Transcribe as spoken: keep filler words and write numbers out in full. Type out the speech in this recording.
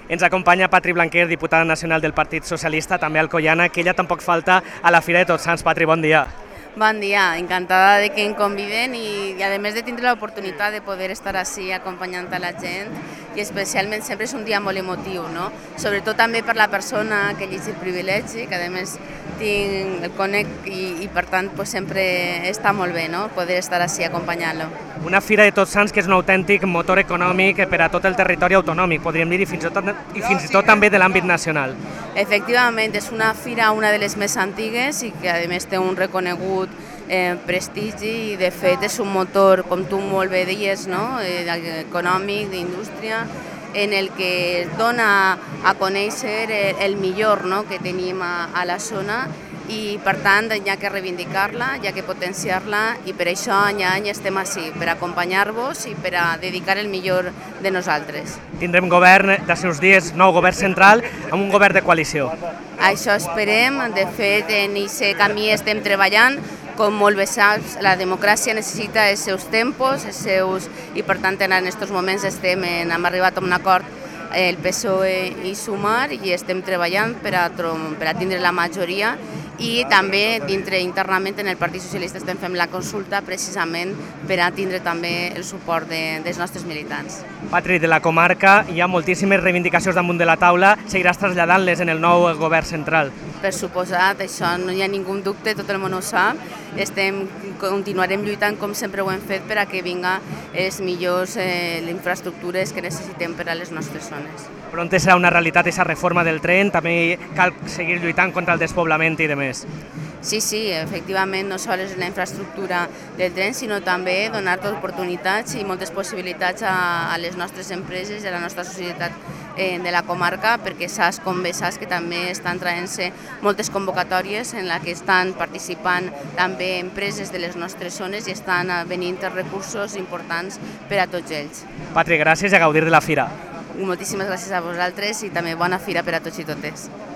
Ens acompanya Patri Blanquer, diputada nacional del Partit Socialista, també alcoiana, que ella tampoc falta a la Fira de Tots Sants. Patri, bon dia. Bon dia, encantada de que em conviden i, i a més de tindre l'oportunitat de poder estar així acompanyant a la gent, i especialment sempre és un dia molt emotiu, no? Sobretot també per la persona que llegeix el privilegi, que a més tinc, el conec i, i per tant pues, sempre està molt bé, no? Poder estar així acompanyant-lo. Una Fira de Tots Sants que és un autèntic motor econòmic per a tot el territori autonòmic, podríem dir, i fins i tot, i fins i tot també de l'àmbit nacional. Efectivament, és una fira una de les més antigues i que a més té un reconegut eh, prestigi i de fet és un motor, com tu molt bé deies, no? eh, econòmic, d'indústria, en el que es dona a conèixer el, el millor, no? que tenim a, a la zona, i per tant hi ha que reivindicar-la, hi ha que potenciar-la, i per això any a any estem així, per acompanyar-vos i per a dedicar el millor de nosaltres. Tindrem govern d'aquí uns dies, nou govern central, amb un govern de coalició. Això esperem, de fet en aquest camí estem treballant. Com molt bé saps, la democràcia necessita els seus tempos, els seus, i per tant en aquests moments estem en, hem arribat a un acord el P S O E i Sumar i estem treballant per a, per a tindre la majoria, i també dintre internament en el Partit Socialista estem fent la consulta precisament per a tindre també el suport de, dels nostres militants. Patri, de la comarca hi ha moltíssimes reivindicacions damunt de la taula, seguiràs traslladant-les en el nou govern central? Per suposat, això no hi ha ningú dubte, tot el món ho sap. Estem, continuarem lluitant com sempre ho hem fet per a que vinga les millors eh, infraestructures que necessitem per a les nostres zones. Pront serà una realitat aquesta reforma del tren, també cal seguir lluitant contra el despoblament i demés. Sí, sí, efectivament, no sols és la infraestructura del tren, sinó també donar oportunitats i moltes possibilitats a, a les nostres empreses i a la nostra societat eh, de la comarca, perquè saps, com bé saps, que també estan traient-se moltes convocatòries en la que estan participant també empreses de les nostres zones i estan venint recursos importants per a tots ells. Patri, gràcies i a gaudir de la fira. Moltíssimes gràcies a vosaltres i també bona fira per a tots i totes.